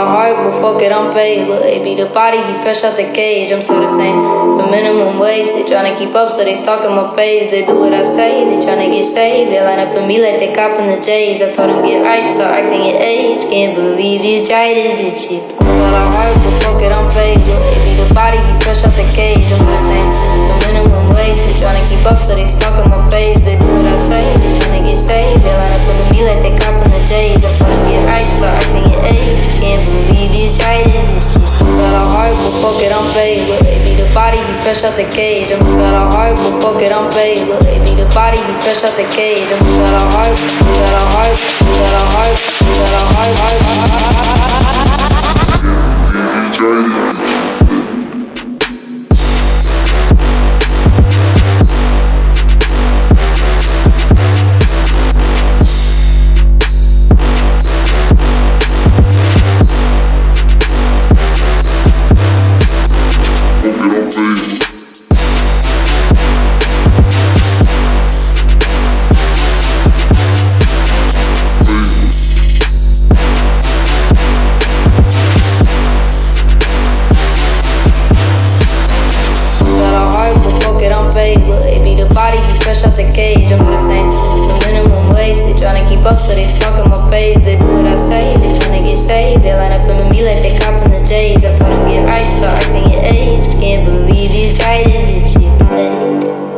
a heart, but fuck it, I'm paid. Look, it be the body, he fresh out the cage. I'm still the same for minimum wage. They tryna keep up, so they stalking my page. They do what I say, they tryna get saved. They line up for me like they copping the J's. I told them get right, start acting your age. Can't believe you tried it, bitch. You got a heart, but fuck it, I'm paid. Look, it be the body, he fresh out the cage. I'm still the same for minimum wage. They tryna keep up, so they stalking my page. They do what I say, they tryna get saved. They line up for me like they copping the J's. I told them get right, start acting your age. Can't believe you tried it, bitch. Got a heart, but fuck it, I'm paid. Look, it be the body, he fresh out the cage. I'm got a heart, but fuck it, I'm paid. Look, it be the body, he fresh out the cage. I'm got a heart, got a heart, got a heart, got a heart. Look, it be the body, he fresh out the cage. I'm for the same, the minimum wage. They tryna keep up, so they stalking my page. They do what I say, they tryna get saved. They line up for me like they copping the J's. I told them get right, start acting your age. Can't believe you tried it, bitch, you played.